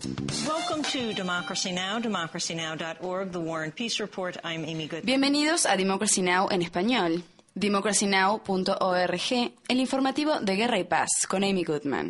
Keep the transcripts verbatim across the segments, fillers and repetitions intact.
Bienvenidos a Democracy Now! En español. democracy now punto org, el informativo de Guerra y Paz, con Amy Goodman.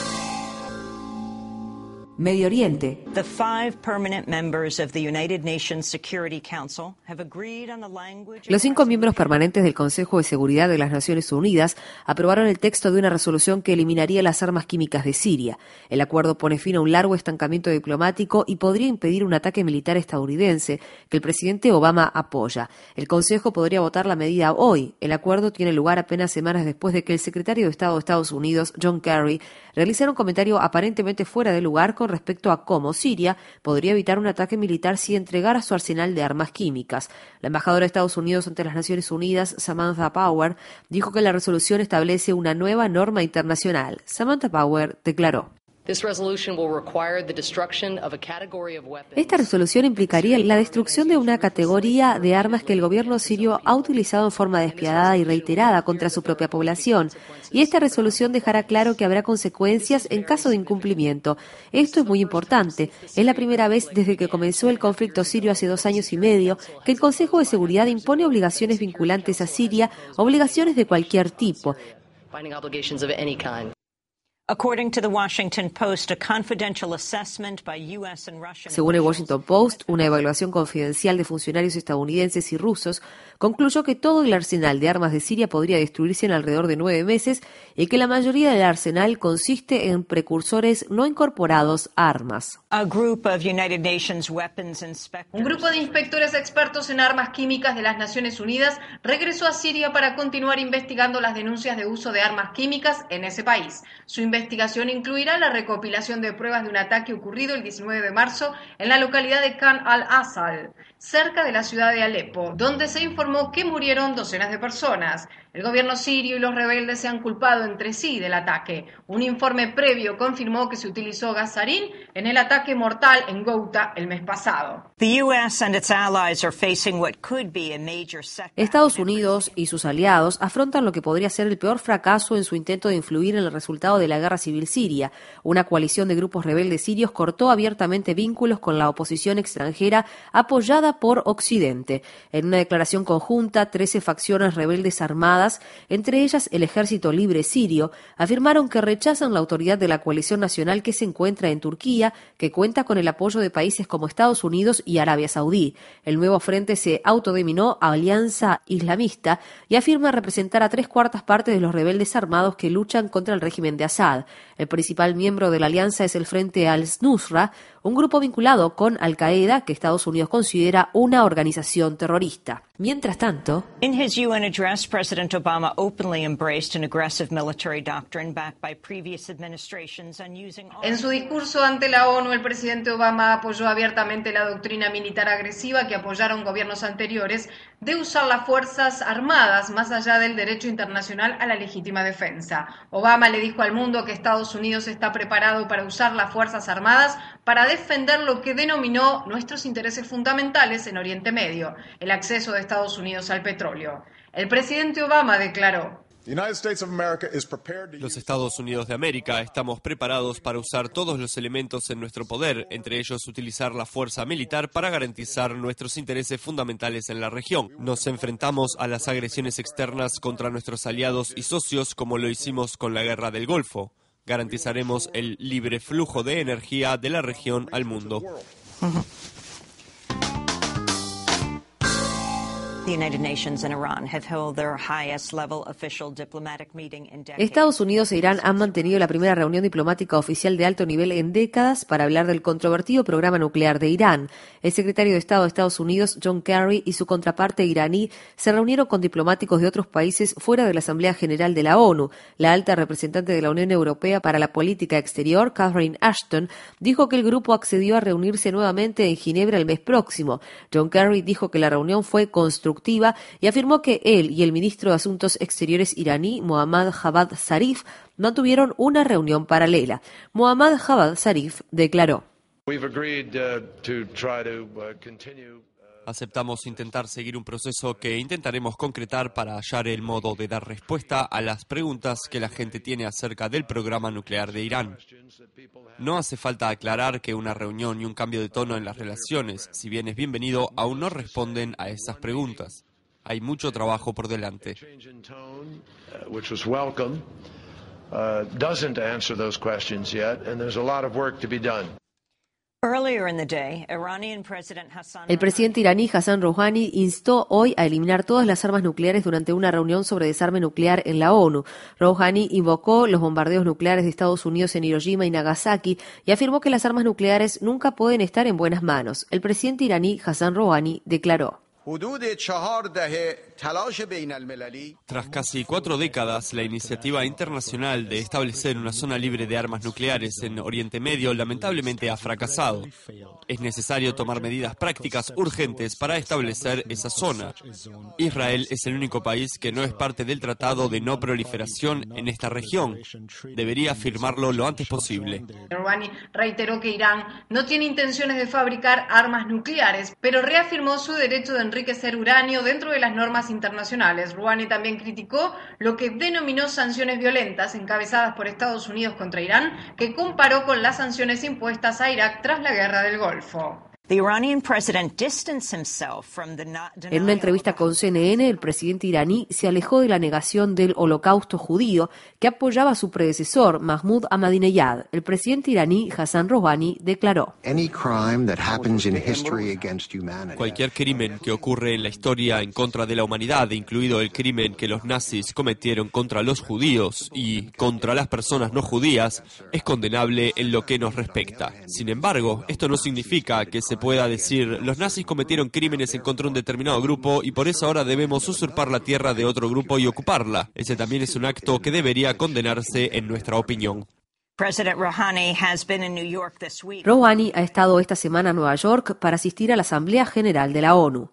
Medio Oriente. The five permanent members of the United Nations Security Council have agreed on the language. Los cinco miembros permanentes del Consejo de Seguridad de las Naciones Unidas aprobaron el texto de una resolución que eliminaría las armas químicas de Siria. El acuerdo pone fin a un largo estancamiento diplomático y podría impedir un ataque militar estadounidense que el presidente Obama apoya. El Consejo podría votar la medida hoy. El acuerdo tiene lugar apenas semanas después de que el secretario de Estado de Estados Unidos, John Kerry, realizara un comentario aparentemente fuera de lugar con respecto a cómo Siria podría evitar un ataque militar si entregara su arsenal de armas químicas. La embajadora de Estados Unidos ante las Naciones Unidas, Samantha Power, dijo que la resolución establece una nueva norma internacional. Samantha Power declaró: Esta resolución implicaría la destrucción de una categoría de armas que el gobierno sirio ha utilizado en forma despiadada y reiterada contra su propia población. Y esta resolución dejará claro que habrá consecuencias en caso de incumplimiento. Esto es muy importante. Es la primera vez desde que comenzó el conflicto sirio hace dos años y medio que el Consejo de Seguridad impone obligaciones vinculantes a Siria, obligaciones de cualquier tipo. Según el Washington Post, una evaluación confidencial de funcionarios estadounidenses y rusos concluyó que todo el arsenal de armas de Siria podría destruirse en alrededor de nueve meses y que la mayoría del arsenal consiste en precursores no incorporados a armas. Un grupo de inspectores expertos en armas químicas de las Naciones Unidas regresó a Siria para continuar investigando las denuncias de uso de armas químicas en ese país. Su investigación incluirá la recopilación de pruebas de un ataque ocurrido el diecinueve de marzo en la localidad de Khan al-Asal, cerca de la ciudad de Alepo, donde se informó que murieron docenas de personas. El gobierno sirio y los rebeldes se han culpado entre sí del ataque. Un informe previo confirmó que se utilizó gas sarín en el ataque mortal en Ghouta el mes pasado. Estados Unidos y sus aliados afrontan lo que podría ser el peor fracaso en su intento de influir en el resultado de la guerra civil siria. Una coalición de grupos rebeldes sirios cortó abiertamente vínculos con la oposición extranjera apoyada por Occidente. En una declaración conjunta, trece facciones rebeldes armadas, entre ellas el Ejército Libre Sirio, afirmaron que rechazan la autoridad de la coalición nacional que se encuentra en Turquía, que cuenta con el apoyo de países como Estados Unidos y Arabia Saudí. El nuevo frente se autodenominó Alianza Islamista y afirma representar a tres cuartas partes de los rebeldes armados que luchan contra el régimen de Assad. El principal miembro de la alianza es el Frente al-Nusra, un grupo vinculado con Al-Qaeda que Estados Unidos considera una organización terrorista. Mientras tanto, in his U N address, President Obama openly embraced an aggressive military doctrine backed by previous administrations on using. En su discurso ante la ONU, el presidente Obama apoyó abiertamente la doctrina militar agresiva que apoyaron gobiernos anteriores de usar las fuerzas armadas más allá del derecho internacional a la legítima defensa. Obama le dijo al mundo que Estados Unidos está preparado para usar las fuerzas armadas para defender lo que denominó nuestros intereses fundamentales en Oriente Medio, el acceso de Estados Unidos al petróleo. El presidente Obama declaró: Los Estados Unidos de América estamos preparados para usar todos los elementos en nuestro poder, entre ellos utilizar la fuerza militar para garantizar nuestros intereses fundamentales en la región. Nos enfrentamos a las agresiones externas contra nuestros aliados y socios como lo hicimos con la Guerra del Golfo. Garantizaremos el libre flujo de energía de la región al mundo. Uh-huh. Estados Unidos e Irán han mantenido la primera reunión diplomática oficial de alto nivel en décadas para hablar del controvertido programa nuclear de Irán. El secretario de Estado de Estados Unidos, John Kerry, y su contraparte iraní se reunieron con diplomáticos de otros países fuera de la Asamblea General de la ONU. La alta representante de la Unión Europea para la Política Exterior, Catherine Ashton, dijo que el grupo accedió a reunirse nuevamente en Ginebra el mes próximo. John Kerry dijo que la reunión fue constructiva y afirmó que él y el ministro de Asuntos Exteriores iraní, Mohammad Javad Zarif, mantuvieron una reunión paralela. Mohammad Javad Zarif declaró: Aceptamos intentar seguir un proceso que intentaremos concretar para hallar el modo de dar respuesta a las preguntas que la gente tiene acerca del programa nuclear de Irán. No hace falta aclarar que una reunión y un cambio de tono en las relaciones, si bien es bienvenido, aún no responden a esas preguntas. Hay mucho trabajo por delante. El presidente iraní Hassan Rouhani instó hoy a eliminar todas las armas nucleares durante una reunión sobre desarme nuclear en la ONU. Rouhani invocó los bombardeos nucleares de Estados Unidos en Hiroshima y Nagasaki y afirmó que las armas nucleares nunca pueden estar en buenas manos. El presidente iraní Hassan Rouhani declaró: Tras casi cuatro décadas, la iniciativa internacional de establecer una zona libre de armas nucleares en Oriente Medio lamentablemente ha fracasado. Es necesario tomar medidas prácticas urgentes para establecer esa zona. Israel es el único país que no es parte del Tratado de No Proliferación en esta región. Debería firmarlo lo antes posible. Rouhani reiteró que Irán no tiene intenciones de fabricar armas nucleares, pero reafirmó su derecho de enriquecer uranio dentro de las normas internacionales. Rouhani también criticó lo que denominó sanciones violentas encabezadas por Estados Unidos contra Irán, que comparó con las sanciones impuestas a Irak tras la Guerra del Golfo. En una entrevista con C N N, el presidente iraní se alejó de la negación del holocausto judío que apoyaba a su predecesor, Mahmoud Ahmadinejad. El presidente iraní, Hassan Rouhani, declaró: Cualquier crimen que ocurre en la historia en contra de la humanidad, incluido el crimen que los nazis cometieron contra los judíos y contra las personas no judías, es condenable en lo que nos respecta. Sin embargo, esto no significa que se pueda decir, los nazis cometieron crímenes en contra de un determinado grupo y por eso ahora debemos usurpar la tierra de otro grupo y ocuparla. Ese también es un acto que debería condenarse en nuestra opinión. Rouhani ha estado esta semana en Nueva York para asistir a la Asamblea General de la ONU.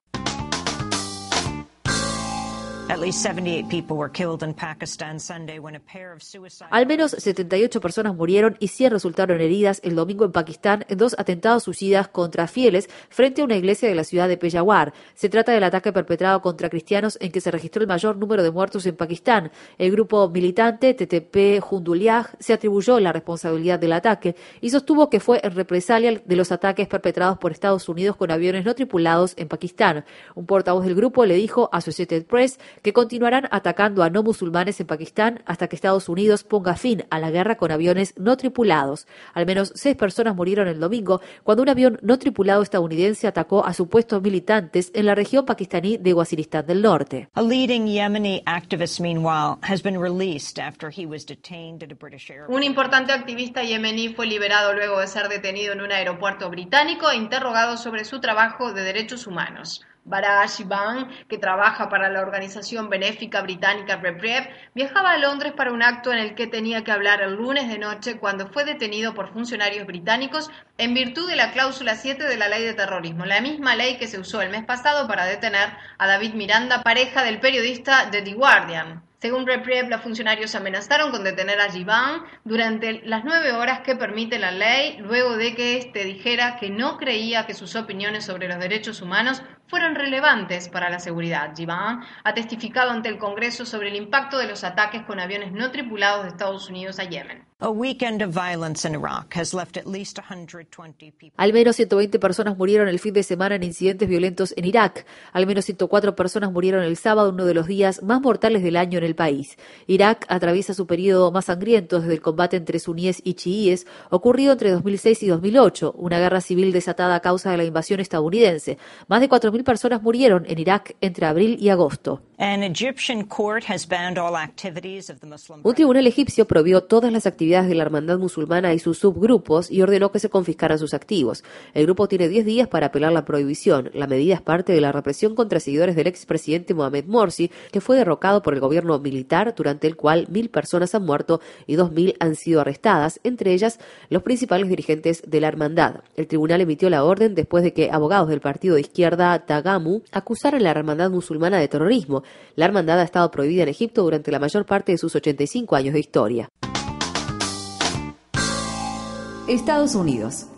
Al menos setenta y ocho personas murieron y cien resultaron heridas el domingo en Pakistán en dos atentados suicidas contra fieles frente a una iglesia de la ciudad de Peshawar. Se trata del ataque perpetrado contra cristianos en que se registró el mayor número de muertos en Pakistán. El grupo militante T T P Jundullah se atribuyó la responsabilidad del ataque y sostuvo que fue en represalia de los ataques perpetrados por Estados Unidos con aviones no tripulados en Pakistán. Un portavoz del grupo le dijo a Associated Press que continuarán atacando a no musulmanes en Pakistán hasta que Estados Unidos ponga fin a la guerra con aviones no tripulados. Al menos seis personas murieron el domingo cuando un avión no tripulado estadounidense atacó a supuestos militantes en la región pakistaní de Waziristán del Norte. A leading Yemeni activist, meanwhile, has been released after he was detained at a British airport. Un importante activista yemení fue liberado luego de ser detenido en un aeropuerto británico e interrogado sobre su trabajo de derechos humanos. Bara Shiban, que trabaja para la organización benéfica británica Reprieve, viajaba a Londres para un acto en el que tenía que hablar el lunes de noche cuando fue detenido por funcionarios británicos en virtud de la cláusula siete de la ley de terrorismo, la misma ley que se usó el mes pasado para detener a David Miranda, pareja del periodista de The Guardian. Según Reprieve, los funcionarios amenazaron con detener a Shiban durante las nueve horas que permite la ley, luego de que éste dijera que no creía que sus opiniones sobre los derechos humanos fueran relevantes para la seguridad. Shiban ha testificado ante el Congreso sobre el impacto de los ataques con aviones no tripulados de Estados Unidos a Yemen. A weekend of violence in Iraq has left at least one hundred twenty people. Al menos ciento veinte personas murieron el fin de semana en incidentes violentos en Irak. Al menos ciento cuatro personas murieron el sábado, uno de los días más mortales del año en el país. Irak atraviesa su periodo más sangriento desde el combate entre suníes y chiíes, ocurrido entre dos mil seis y dos mil ocho, una guerra civil desatada a causa de la invasión estadounidense. Más de cuatro mil personas murieron en Irak entre abril y agosto. An Egyptian court has banned all activities of the Muslim. Un tribunal egipcio prohibió todas las actividades de la Hermandad Musulmana y sus subgrupos y ordenó que se confiscaran sus activos. El grupo tiene diez días para apelar la prohibición. La medida es parte de la represión contra seguidores del expresidente Mohamed Morsi, que fue derrocado por el gobierno militar, durante el cual mil personas han muerto y dos mil han sido arrestadas, entre ellas los principales dirigentes de la hermandad. El tribunal emitió la orden después de que abogados del partido de izquierda Tagamu acusaran a la Hermandad Musulmana de terrorismo. La hermandad ha estado prohibida en Egipto durante la mayor parte de sus ochenta y cinco años de historia. Estados Unidos.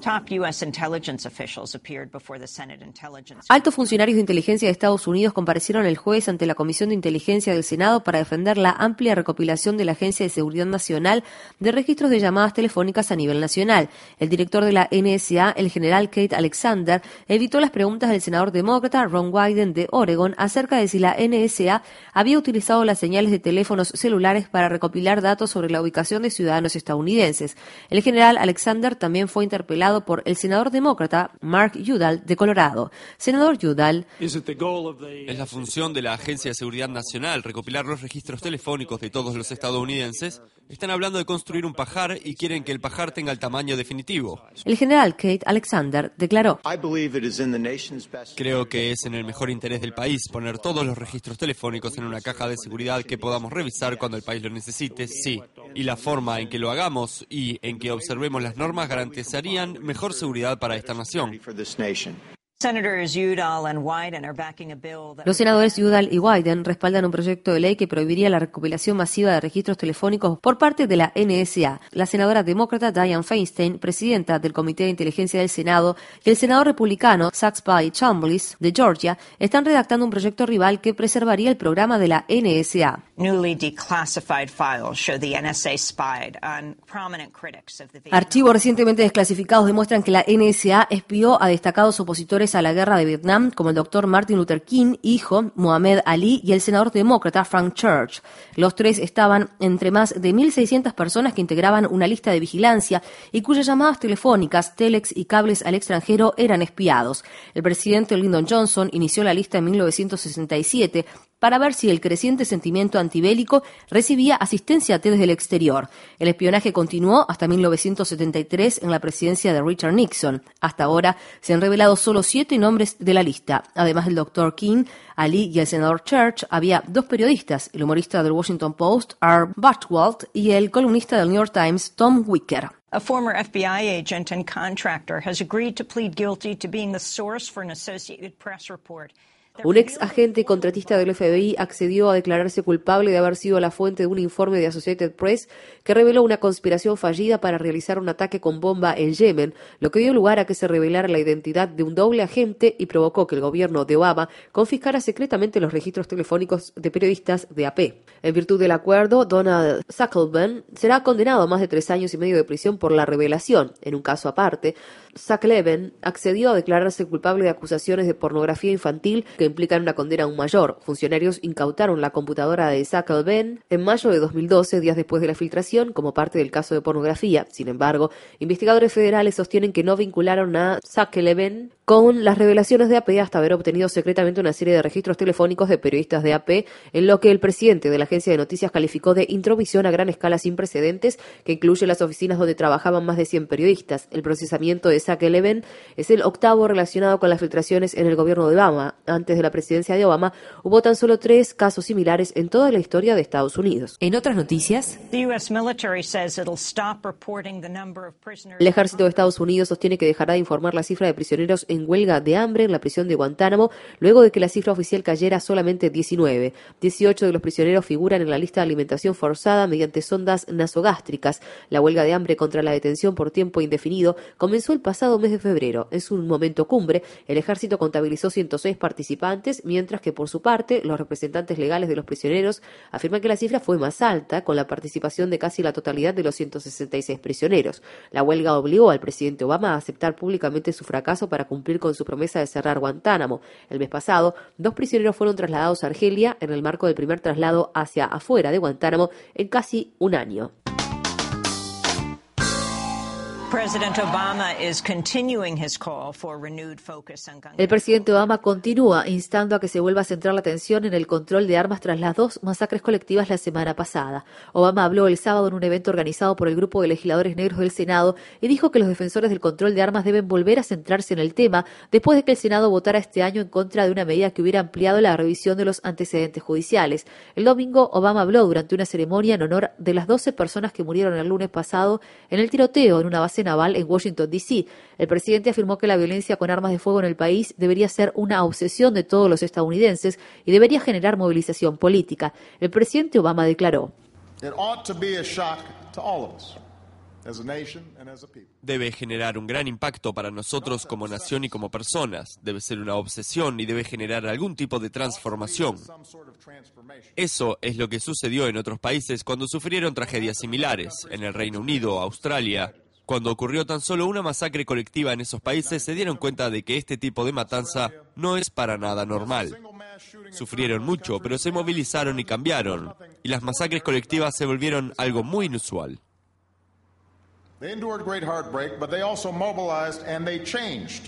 Altos funcionarios de inteligencia de Estados Unidos comparecieron el jueves ante la Comisión de Inteligencia del Senado para defender la amplia recopilación de la Agencia de Seguridad Nacional de registros de llamadas telefónicas a nivel nacional. El director de la N S A, el general Keith Alexander, evitó las preguntas del senador demócrata Ron Wyden de Oregon acerca de si la N S A había utilizado las señales de teléfonos celulares para recopilar datos sobre la ubicación de ciudadanos estadounidenses. El general Alexander también fue interpelado por el senador demócrata Mark Udall de Colorado. Senador Udall, ¿es la función de la Agencia de Seguridad Nacional recopilar los registros telefónicos de todos los estadounidenses? Están hablando de construir un pajar y quieren que el pajar tenga el tamaño definitivo. El general Keith Alexander declaró: Creo que es en el mejor interés del país poner todos los registros telefónicos en una caja de seguridad que podamos revisar cuando el país lo necesite, sí. Y la forma en que lo hagamos y en que observemos las normas garantizarían mejor seguridad para esta nación. Los senadores Udall y Wyden respaldan un proyecto de ley que prohibiría la recopilación masiva de registros telefónicos por parte de la N S A. La senadora demócrata Dianne Feinstein, presidenta del Comité de Inteligencia del Senado, y el senador republicano Saxby Chambliss de Georgia están redactando un proyecto rival que preservaría el programa de la N S A. Archivos recientemente desclasificados demuestran que la N S A espió a destacados opositores a la guerra de Vietnam, como el doctor Martin Luther King, hijo, Muhammad Ali, y el senador demócrata Frank Church. Los tres estaban entre más de mil seiscientas personas que integraban una lista de vigilancia y cuyas llamadas telefónicas, telex y cables al extranjero eran espiados. El presidente Lyndon Johnson inició la lista en mil novecientos sesenta y siete para ver si el creciente sentimiento antibélico recibía asistencia desde el exterior. El espionaje continuó hasta mil novecientos setenta y tres en la presidencia de Richard Nixon. Hasta ahora se han revelado solo siete nombres de la lista. Además del doctor King, Ali y el senador Church, había dos periodistas, el humorista del Washington Post, Art Buchwald, y el columnista del New York Times, Tom Wicker. A former F B I agent and contractor has agreed to plead guilty to being the source for an Associated Press report. Un ex agente y contratista del F B I accedió a declararse culpable de haber sido la fuente de un informe de Associated Press que reveló una conspiración fallida para realizar un ataque con bomba en Yemen, lo que dio lugar a que se revelara la identidad de un doble agente y provocó que el gobierno de Obama confiscara secretamente los registros telefónicos de periodistas de A P. En virtud del acuerdo, Donald Zuckerman será condenado a más de tres años y medio de prisión por la revelación. En un caso aparte, Zuckerman accedió a declararse culpable de acusaciones de pornografía infantil que implican una condena aún mayor. Funcionarios incautaron la computadora de Zuckerman en mayo de dos mil doce, días después de la filtración, como parte del caso de pornografía. Sin embargo, investigadores federales sostienen que no vincularon a Zuckerman con las revelaciones de A P hasta haber obtenido secretamente una serie de registros telefónicos de periodistas de A P, en lo que el presidente de la agencia de noticias calificó de intromisión a gran escala sin precedentes, que incluye las oficinas donde trabajaban más de cien periodistas. El procesamiento de Zuckerman es el octavo relacionado con las filtraciones en el gobierno de Obama. Antes de la presidencia de Obama, hubo tan solo tres casos similares en toda la historia de Estados Unidos. En otras noticias, The U S military says it'll stop reporting the number of prisoners. El ejército de Estados Unidos sostiene que dejará de informar la cifra de prisioneros en huelga de hambre en la prisión de Guantánamo, luego de que la cifra oficial cayera a solamente diecinueve. dieciocho de los prisioneros figuran en la lista de alimentación forzada mediante sondas nasogástricas. La huelga de hambre contra la detención por tiempo indefinido comenzó el pasado mes de febrero. Es un momento cumbre. El ejército contabilizó ciento seis participantes, mientras que por su parte los representantes legales de los prisioneros afirman que la cifra fue más alta, con la participación de casi la totalidad de los ciento sesenta y seis prisioneros. La huelga obligó al presidente Obama a aceptar públicamente su fracaso para cumplir con su promesa de cerrar Guantánamo. El mes pasado, dos prisioneros fueron trasladados a Argelia en el marco del primer traslado hacia afuera de Guantánamo en casi un año. President Obama is continuing his call for renewed focus on gun. El presidente Obama continúa instando a que se vuelva a centrar la atención en el control de armas tras las dos masacres colectivas la semana pasada. Obama habló el sábado en un evento organizado por el grupo de legisladores negros del Senado y dijo que los defensores del control de armas deben volver a centrarse en el tema después de que el Senado votara este año en contra de una medida que hubiera ampliado la revisión de los antecedentes judiciales. El domingo, Obama habló durante una ceremonia en honor de las doce personas que murieron el lunes pasado en el tiroteo en una base naval en Washington, D C El presidente afirmó que la violencia con armas de fuego en el país debería ser una obsesión de todos los estadounidenses y debería generar movilización política. El presidente Obama declaró: Debe generar un gran impacto para nosotros como nación y como personas. Debe ser una obsesión y debe generar algún tipo de transformación. Eso es lo que sucedió en otros países cuando sufrieron tragedias similares. En el Reino Unido, Australia. Cuando ocurrió tan solo una masacre colectiva en esos países, se dieron cuenta de que este tipo de matanza no es para nada normal. Sufrieron mucho, pero se movilizaron y cambiaron. Y las masacres colectivas se volvieron algo muy inusual. They endured great heartbreak, but they also mobilized and they changed.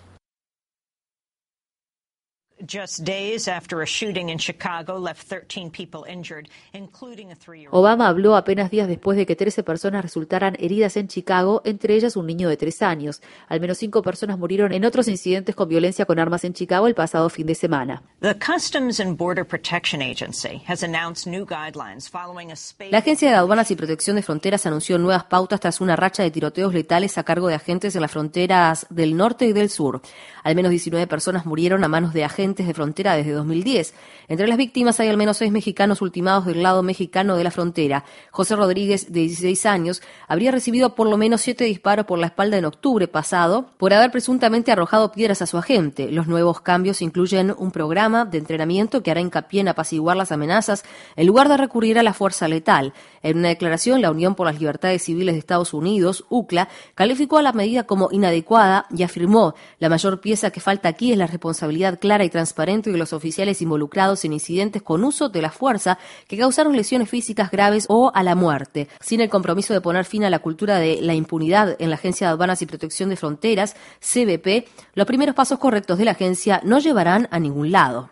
Just days after a shooting in Chicago left thirteen people injured, including a three-year-old. Obama habló apenas días después de que trece personas resultaran heridas en Chicago, entre ellas un niño de tres años. Al menos cinco personas murieron en otros incidentes con violencia con armas en Chicago el pasado fin de semana. The Customs and Border Protection Agency has announced new guidelines following a spate. La Agencia de Aduanas y Protección de Fronteras anunció nuevas pautas tras una racha de tiroteos letales a cargo de agentes en las fronteras del norte y del sur. Al menos diecinueve personas murieron a manos de agentes de frontera desde dos mil diez. Entre las víctimas hay al menos seis mexicanos ultimados del lado mexicano de la frontera. José Rodríguez, de dieciséis años, habría recibido por lo menos siete disparos por la espalda en octubre pasado por haber presuntamente arrojado piedras a su agente. Los nuevos cambios incluyen un programa de entrenamiento que hará hincapié en apaciguar las amenazas en lugar de recurrir a la fuerza letal. En una declaración, la Unión por las Libertades Civiles de Estados Unidos, U C L A, calificó a la medida como inadecuada y afirmó: la mayor pieza que falta aquí es la responsabilidad clara y transparente de los oficiales involucrados en incidentes con uso de la fuerza que causaron lesiones físicas graves o a la muerte. Sin el compromiso de poner fin a la cultura de la impunidad en la Agencia de Aduanas y Protección de Fronteras, C B P, los primeros pasos correctos de la agencia no llevarán a ningún lado.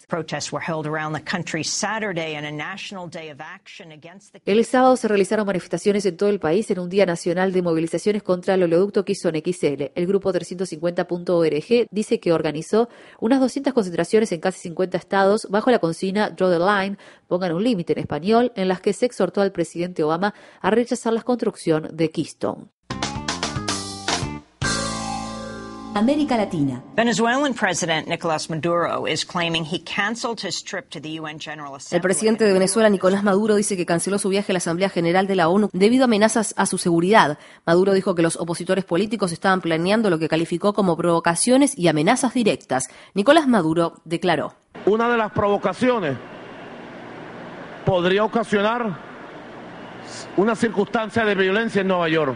El sábado se realizaron manifestaciones en todo el país en un día nacional de movilizaciones contra el oleoducto Keystone X L. El grupo trescientos cincuenta punto org dice que organizó unas doscientas concentraciones en casi cincuenta estados bajo la consigna Draw the Line, pongan un límite en español, en las que se exhortó al presidente Obama a rechazar la construcción de Keystone. América Latina. Venezuelan President Nicolás Maduro is claiming he canceled his trip to the U N General Assembly. El presidente de Venezuela, Nicolás Maduro, dice que canceló su viaje a la Asamblea General de la ONU debido a amenazas a su seguridad. Maduro dijo que los opositores políticos estaban planeando lo que calificó como provocaciones y amenazas directas. Nicolás Maduro declaró: una de las provocaciones podría ocasionar una circunstancia de violencia en Nueva York.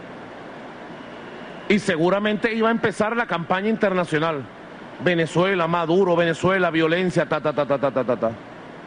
Y seguramente iba a empezar la campaña internacional. Venezuela, Maduro, Venezuela, violencia, ta, ta, ta, ta, ta, ta, ta.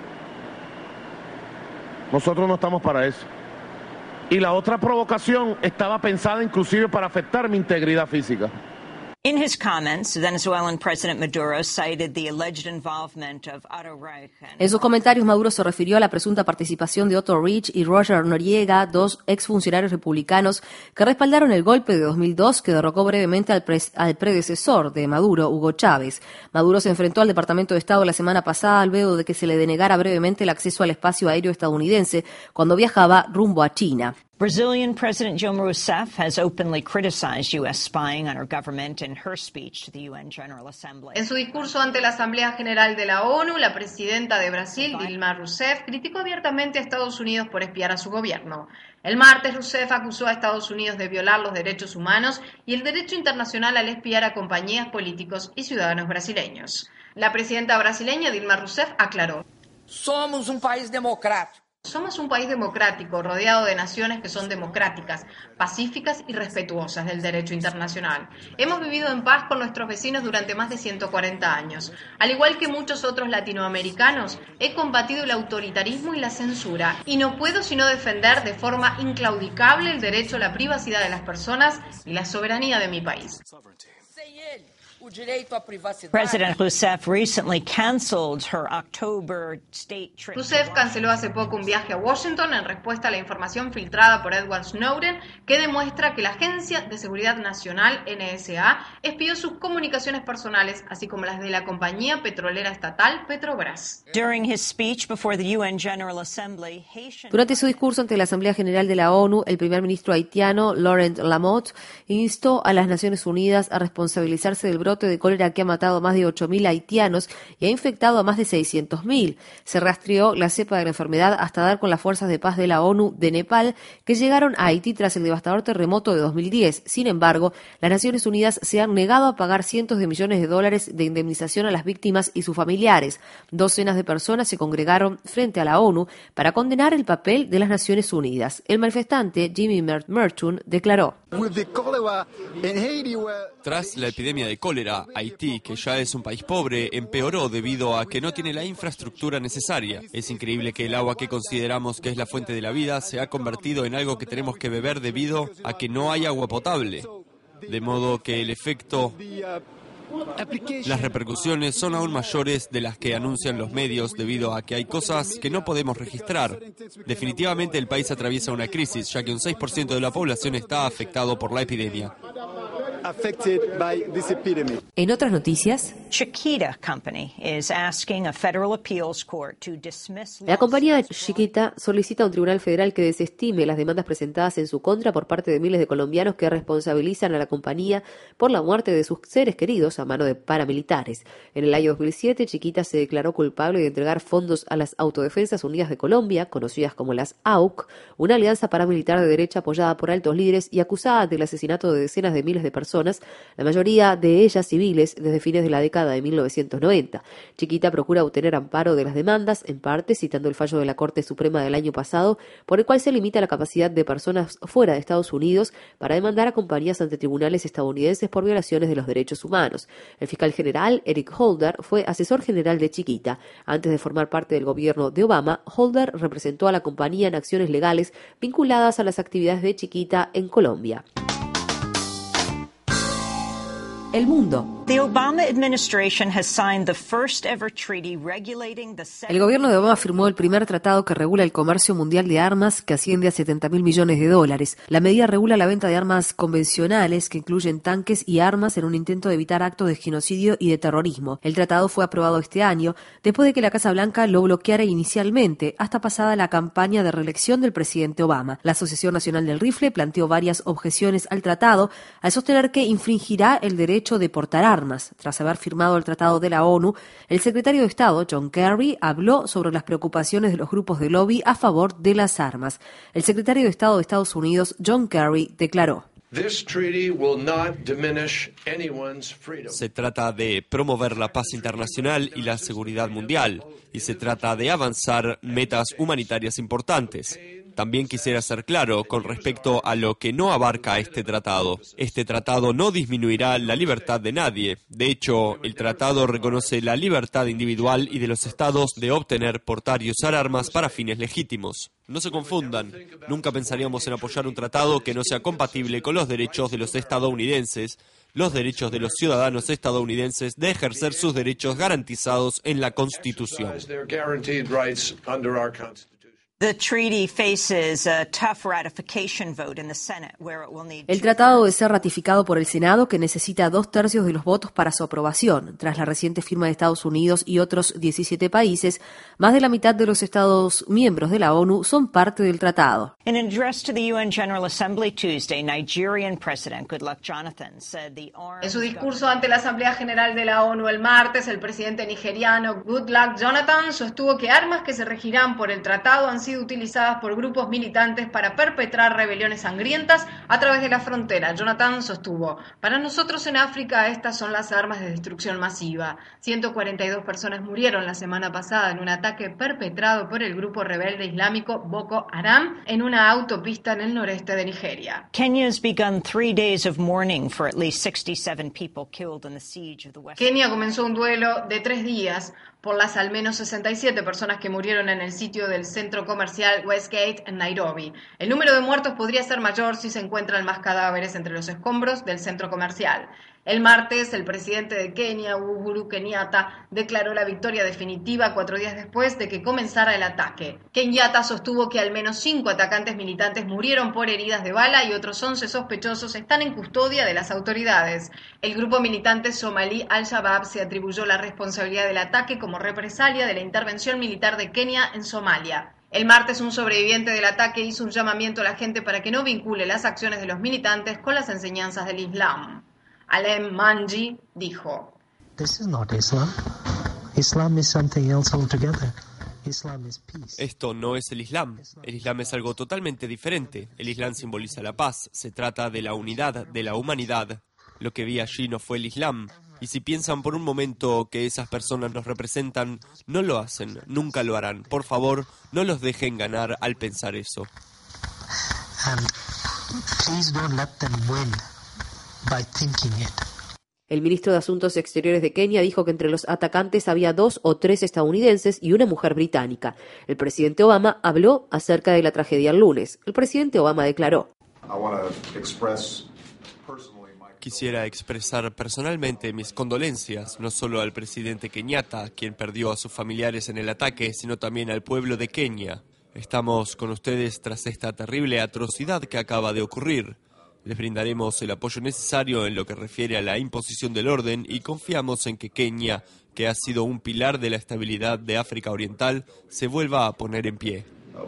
Nosotros no estamos para eso. Y la otra provocación estaba pensada inclusive para afectar mi integridad física. In his comments, Venezuelan President Maduro cited the alleged involvement of Otto Reich. En sus comentarios, Maduro se refirió a la presunta participación de Otto Reich y Roger Noriega, dos exfuncionarios republicanos que respaldaron el golpe de dos mil dos que derrocó brevemente al, pre- al predecesor de Maduro, Hugo Chávez. Maduro se enfrentó al Departamento de Estado la semana pasada luego de que se le denegara brevemente el acceso al espacio aéreo estadounidense cuando viajaba rumbo a China. Brazilian President Dilma Rousseff has openly criticized U S spying on her government in her speech to the U N General Assembly. En su discurso ante la Asamblea General de la ONU, la presidenta de Brasil, Dilma Rousseff, criticó abiertamente a Estados Unidos por espiar a su gobierno. El martes, Rousseff acusó a Estados Unidos de violar los derechos humanos y el derecho internacional al espiar a compañías, políticos y ciudadanos brasileños. La presidenta brasileña, Dilma Rousseff, aclaró: somos un país democrático. Somos un país democrático, rodeado de naciones que son democráticas, pacíficas y respetuosas del derecho internacional. Hemos vivido en paz con nuestros vecinos durante más de ciento cuarenta años. Al igual que muchos otros latinoamericanos, he combatido el autoritarismo y la censura, y no puedo sino defender de forma inclaudicable el derecho a la privacidad de las personas y la soberanía de mi país. President Rousseff recently canceled her October state trip. Rousseff canceló hace poco un viaje a Washington en respuesta a la información filtrada por Edward Snowden que demuestra que la Agencia de Seguridad Nacional, N S A, espió sus comunicaciones personales, así como las de la compañía petrolera estatal Petrobras. During his speech before the U N General Assembly, Haitian... Durante su discurso ante la Asamblea General de la ONU, el primer ministro haitiano, Laurent Lamotte, instó a las Naciones Unidas a responsabilizarse del brote brote de cólera que ha matado a más de ocho mil haitianos y ha infectado a más de seiscientos mil. Se rastreó la cepa de la enfermedad hasta dar con las fuerzas de paz de la ONU de Nepal, que llegaron a Haití tras el devastador terremoto de dos mil diez. Sin embargo, las Naciones Unidas se han negado a pagar cientos de millones de dólares de indemnización a las víctimas y sus familiares. Docenas de personas se congregaron frente a la ONU para condenar el papel de las Naciones Unidas. El manifestante Jimmy Merchun declaró: Tras la epidemia de cólera, Haití, que ya es un país pobre, empeoró debido a que no tiene la infraestructura necesaria. Es increíble que el agua que consideramos que es la fuente de la vida se ha convertido en algo que tenemos que beber debido a que no hay agua potable. De modo que el efecto, las repercusiones son aún mayores de las que anuncian los medios debido a que hay cosas que no podemos registrar. Definitivamente el país atraviesa una crisis, ya que un seis por ciento de la población está afectado por la epidemia. En otras noticias, Chiquita Company is asking a federal appeals court to dismiss la compañía de Chiquita solicita a un tribunal federal que desestime las demandas presentadas en su contra por parte de miles de colombianos que responsabilizan a la compañía por la muerte de sus seres queridos a mano de paramilitares. En el año dos mil siete, Chiquita se declaró culpable de entregar fondos a las Autodefensas Unidas de Colombia, conocidas como las A U C, una alianza paramilitar de derecha apoyada por altos líderes y acusada del asesinato de decenas de miles de personas, la mayoría de ellas civiles, desde fines de la década de mil novecientos noventa. Chiquita procura obtener amparo de las demandas, en parte citando el fallo de la Corte Suprema del año pasado, por el cual se limita la capacidad de personas fuera de Estados Unidos para demandar a compañías ante tribunales estadounidenses por violaciones de los derechos humanos. El fiscal general, Eric Holder, fue asesor general de Chiquita. Antes de formar parte del gobierno de Obama, Holder representó a la compañía en acciones legales vinculadas a las actividades de Chiquita en Colombia. El mundo. The Obama administration has signed the first ever treaty regulating the El gobierno de Obama firmó el primer tratado que regula el comercio mundial de armas, que asciende a setenta mil millones de dólares. La medida regula la venta de armas convencionales, que incluyen tanques y armas, en un intento de evitar actos de genocidio y de terrorismo. El tratado fue aprobado este año, después de que la Casa Blanca lo bloqueara inicialmente, hasta pasada la campaña de reelección del presidente Obama. La Asociación Nacional del Rifle planteó varias objeciones al tratado, al sostener que infringirá el derecho de portar armas. Tras haber firmado el Tratado de la ONU, el secretario de Estado, John Kerry, habló sobre las preocupaciones de los grupos de lobby a favor de las armas. El secretario de Estado de Estados Unidos, John Kerry, declaró: Se trata de promover la paz internacional y la seguridad mundial, y se trata de avanzar metas humanitarias importantes. También quisiera ser claro con respecto a lo que no abarca este tratado. Este tratado no disminuirá la libertad de nadie. De hecho, el tratado reconoce la libertad individual y de los estados de obtener, portar y usar armas para fines legítimos. No se confundan. Nunca pensaríamos en apoyar un tratado que no sea compatible con los derechos de los estadounidenses, los derechos de los ciudadanos estadounidenses de ejercer sus derechos garantizados en la Constitución. El tratado debe ser ratificado por el Senado, que necesita dos tercios de los votos para su aprobación. Tras la reciente firma de Estados Unidos y otros diecisiete países, más de la mitad de los Estados miembros de la ONU son parte del tratado. In an address to the U N General Assembly Tuesday, Nigerian President Goodluck Jonathan said the armed... En su discurso ante la Asamblea General de la ONU el martes, el presidente nigeriano Goodluck Jonathan sostuvo que armas que se regirán por el tratado han sido utilizadas por grupos militantes para perpetrar rebeliones sangrientas a través de la frontera. Jonathan sostuvo: para nosotros en África estas son las armas de destrucción masiva. ciento cuarenta y dos personas murieron la semana pasada en un ataque perpetrado por el grupo rebelde islámico Boko Haram en una autopista en el noreste de Nigeria. Kenya has begun three days of mourning for at least sixty-seven people killed in the siege of the West. Kenia comenzó un duelo de tres días por las al menos sesenta y siete personas que murieron en el sitio del centro comercial Westgate en Nairobi. El número de muertos podría ser mayor si se encuentran más cadáveres entre los escombros del centro comercial. El martes, el presidente de Kenia, Uhuru Kenyatta, declaró la victoria definitiva cuatro días después de que comenzara el ataque. Kenyatta sostuvo que al menos cinco atacantes militantes murieron por heridas de bala y otros once sospechosos están en custodia de las autoridades. El grupo militante somalí Al-Shabaab se atribuyó la responsabilidad del ataque como represalia de la intervención militar de Kenia en Somalia. El martes, un sobreviviente del ataque hizo un llamamiento a la gente para que no vincule las acciones de los militantes con las enseñanzas del Islam. Alem Manji dijo: This is not Islam. Islam is something else altogether. Islam is peace. Esto no es el Islam. El Islam es algo totalmente diferente. El Islam simboliza la paz. Se trata de la unidad, de la humanidad. Lo que vi allí no fue el Islam. Y si piensan por un momento que esas personas nos representan, no lo hacen, nunca lo harán. Por favor, no los dejen ganar al pensar eso. And please don't let them win by thinking it. El ministro de Asuntos Exteriores de Kenia dijo que entre los atacantes había dos o tres estadounidenses y una mujer británica. El presidente Obama habló acerca de la tragedia el lunes. El presidente Obama declaró: Quisiera expresar personalmente mis condolencias, no solo al presidente Kenyatta, quien perdió a sus familiares en el ataque, sino también al pueblo de Kenia. Estamos con ustedes tras esta terrible atrocidad que acaba de ocurrir. Les brindaremos el apoyo necesario en lo que refiere a la imposición del orden y confiamos en que Kenia, que ha sido un pilar de la estabilidad de África Oriental, se vuelva a poner en pie.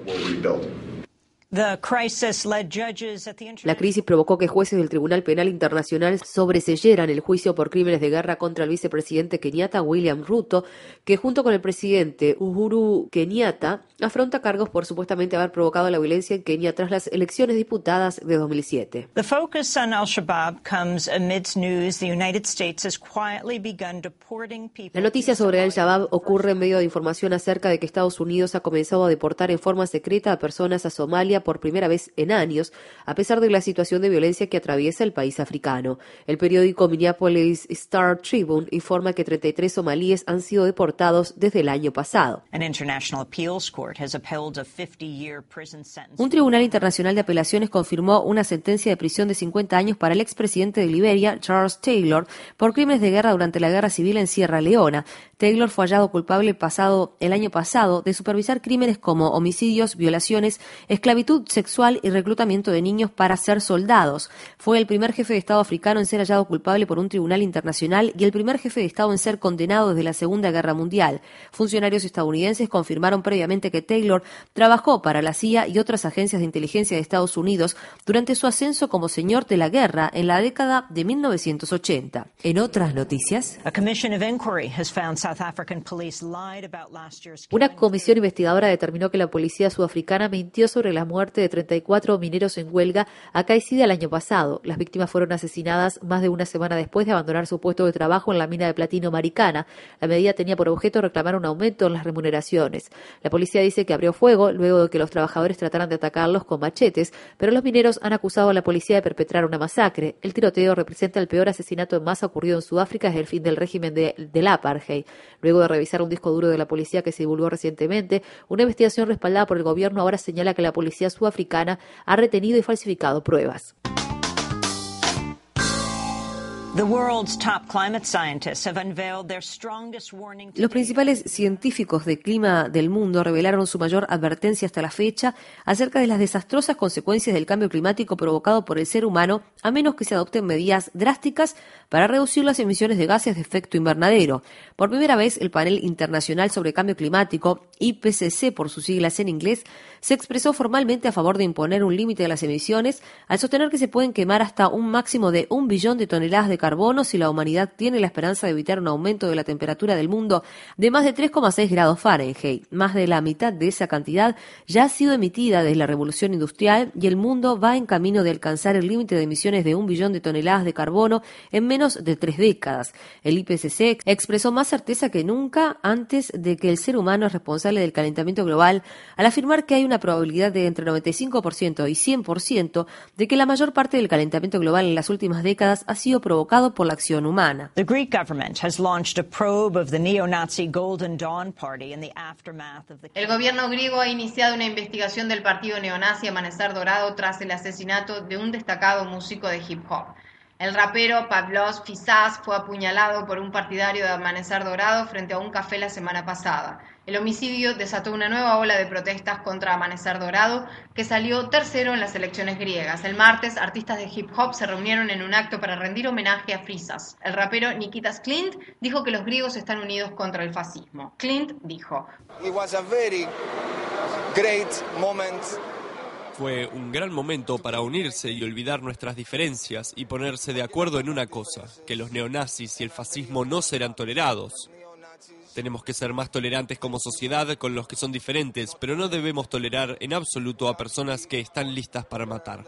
La crisis provocó que jueces del Tribunal Penal Internacional sobreseyeran el juicio por crímenes de guerra contra el vicepresidente Kenyatta, William Ruto, que junto con el presidente Uhuru Kenyatta afronta cargos por supuestamente haber provocado la violencia en Kenia tras las elecciones disputadas de dos mil siete. The focus on Al-Shabaab comes amidst news the United States has quietly begun deporting people. La noticia sobre Al-Shabaab ocurre en medio de información acerca de que Estados Unidos ha comenzado a deportar en forma secreta a personas a Somalia por primera vez en años, a pesar de la situación de violencia que atraviesa el país africano. El periódico Minneapolis Star Tribune informa que treinta y tres somalíes han sido deportados desde el año pasado. Un tribunal internacional de apelaciones confirmó una sentencia de prisión de cincuenta años para el expresidente de Liberia, Charles Taylor, por crímenes de guerra durante la guerra civil en Sierra Leona. Taylor fue hallado culpable pasado, el año pasado de supervisar crímenes como homicidios, violaciones, esclavitud sexual y reclutamiento de niños para ser soldados. Fue el primer jefe de Estado africano en ser hallado culpable por un tribunal internacional y el primer jefe de Estado en ser condenado desde la Segunda Guerra Mundial. Funcionarios estadounidenses confirmaron previamente que Taylor trabajó para la C I A y otras agencias de inteligencia de Estados Unidos durante su ascenso como señor de la guerra en la década de mil novecientos ochenta. En otras noticias, una comisión investigadora determinó que la policía sudafricana mintió sobre la muerte de treinta y cuatro mineros en huelga acaecida el año pasado. Las víctimas fueron asesinadas más de una semana después de abandonar su puesto de trabajo en la mina de platino Maricana. La medida tenía por objeto reclamar un aumento en las remuneraciones. La policía dice que abrió fuego luego de que los trabajadores trataran de atacarlos con machetes, pero los mineros han acusado a la policía de perpetrar una masacre. El tiroteo representa el peor asesinato en masa ocurrido en Sudáfrica desde el fin del régimen de, del apartheid. Luego de revisar un disco duro de la policía que se divulgó recientemente, una investigación respaldada por el gobierno ahora señala que la policía sudafricana ha retenido y falsificado pruebas. Los principales científicos de clima del mundo revelaron su mayor advertencia hasta la fecha acerca de las desastrosas consecuencias del cambio climático provocado por el ser humano, a menos que se adopten medidas drásticas para reducir las emisiones de gases de efecto invernadero. Por primera vez, el Panel Internacional sobre Cambio Climático, I P C C por sus siglas en inglés, se expresó formalmente a favor de imponer un límite de las emisiones al sostener que se pueden quemar hasta un máximo de un billón de toneladas de carbono si la humanidad tiene la esperanza de evitar un aumento de la temperatura del mundo de más de tres coma seis grados Fahrenheit. Más de la mitad de esa cantidad ya ha sido emitida desde la revolución industrial y el mundo va en camino de alcanzar el límite de emisiones de un billón de toneladas de carbono en menos de tres décadas. El I P C C expresó más certeza que nunca antes de que el ser humano es responsable del calentamiento global al afirmar que hay una probabilidad de entre noventa y cinco por ciento y cien por ciento de que la mayor parte del calentamiento global en las últimas décadas ha sido provocado por la acción humana. The Greek government has launched a probe of the neo-Nazi Golden Dawn Party in the aftermath of the... El gobierno griego ha iniciado una investigación del partido neonazi Amanecer Dorado tras el asesinato de un destacado músico de hip hop. El rapero Pavlos Fyssas fue apuñalado por un partidario de Amanecer Dorado frente a un café la semana pasada. El homicidio desató una nueva ola de protestas contra Amanecer Dorado, que salió tercero en las elecciones griegas. El martes, artistas de hip hop se reunieron en un acto para rendir homenaje a Fyssas. El rapero Nikitas Clint dijo que los griegos están unidos contra el fascismo. Clint dijo: It was a very great moment Fue un gran momento para unirse y olvidar nuestras diferencias y ponerse de acuerdo en una cosa, que los neonazis y el fascismo no serán tolerados. Tenemos que ser más tolerantes como sociedad con los que son diferentes, pero no debemos tolerar en absoluto a personas que están listas para matar.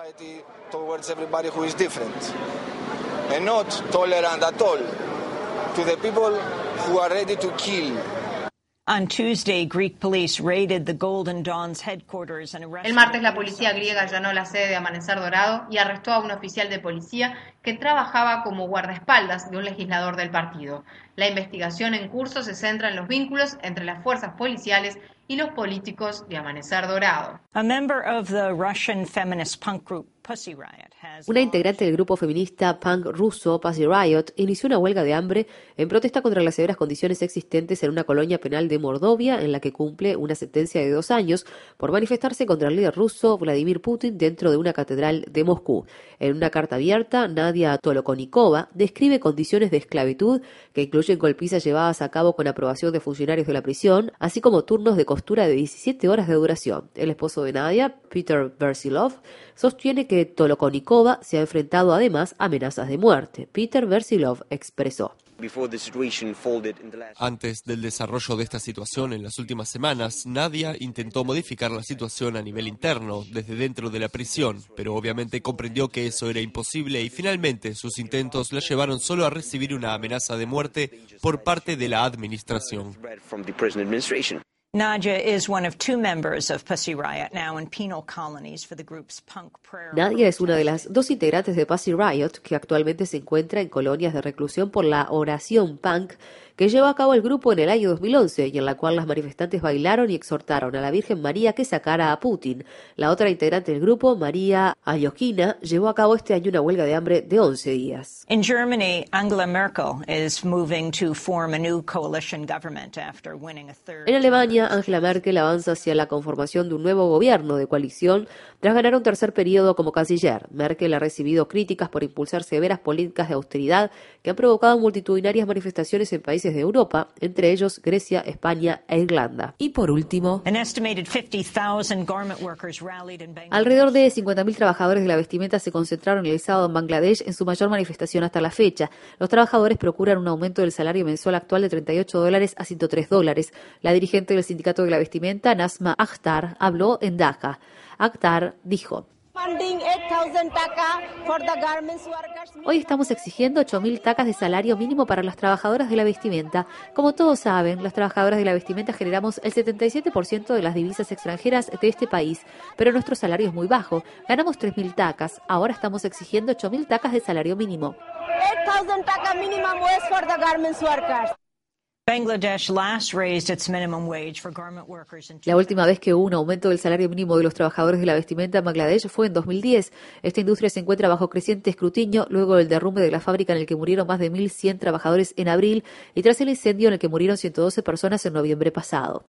On Tuesday, Greek police raided the Golden Dawn's headquarters and arrested... El martes la policía griega allanó la sede de Amanecer Dorado y arrestó a un oficial de policía que trabajaba como guardaespaldas de un legislador del partido. La investigación en curso se centra en los vínculos entre las fuerzas policiales y los políticos de Amanecer Dorado. A member of the Russian feminist punk group Pussy Riot has... Una integrante del grupo feminista punk ruso Pussy Riot inició una huelga de hambre en protesta contra las severas condiciones existentes en una colonia penal de Mordovia en la que cumple una sentencia de dos años por manifestarse contra el líder ruso Vladimir Putin dentro de una catedral de Moscú. En una carta abierta, Nadia Tolokonikova describe condiciones de esclavitud que incluyen golpizas llevadas a cabo con aprobación de funcionarios de la prisión, así como turnos de costura de diecisiete horas de duración. El esposo de Nadia, Peter Versilov, sostiene que Tolokonikova se ha enfrentado además a amenazas de muerte. Peter Versilov expresó: Antes del desarrollo de esta situación en las últimas semanas, Nadia intentó modificar la situación a nivel interno, desde dentro de la prisión, pero obviamente comprendió que eso era imposible y finalmente sus intentos la llevaron solo a recibir una amenaza de muerte por parte de la administración. Nadia is one of two members of Pussy Riot now in penal colonies for the group's punk prayer. Nadia es una de las dos integrantes de Pussy Riot que actualmente se encuentra en colonias de reclusión por la oración punk que llevó a cabo el grupo en el año dos mil once y en la cual las manifestantes bailaron y exhortaron a la Virgen María que sacara a Putin. La otra integrante del grupo, María Ayokhina, llevó a cabo este año una huelga de hambre de once días. In Germany, Angela Merkel is moving to form a new coalition government after winning a third. En Alemania, Angela Merkel avanza hacia la conformación de un nuevo gobierno de coalición tras ganar un tercer periodo como canciller. Merkel ha recibido críticas por impulsar severas políticas de austeridad que han provocado multitudinarias manifestaciones en países de Europa, entre ellos Grecia, España e Irlanda. Y por último, An estimated fifty thousand garment workers rallied in Bangladesh. Alrededor de cincuenta mil trabajadores de la vestimenta se concentraron el sábado en Bangladesh en su mayor manifestación hasta la fecha. Los trabajadores procuran un aumento del salario mensual actual de treinta y ocho dólares a ciento tres dólares. La dirigente del sindicato de la vestimenta, Nazma Akhtar, habló en Dhaka. Akhtar dijo: Hoy estamos exigiendo ocho mil tacas de salario mínimo para las trabajadoras de la vestimenta. Como todos saben, las trabajadoras de la vestimenta generamos el setenta y siete por ciento de las divisas extranjeras de este país, pero nuestro salario es muy bajo. Ganamos tres mil tacas. Ahora estamos exigiendo ocho mil tacas de salario mínimo. Bangladesh last raised its minimum wage for garment workers in La última vez que hubo un aumento del salario mínimo de los trabajadores de la vestimenta en Bangladesh fue en dos mil diez. Esta industria se encuentra bajo creciente escrutinio luego del derrumbe de la fábrica en el que murieron más de mil cien trabajadores en abril y tras el incendio en el que murieron ciento doce personas en noviembre pasado.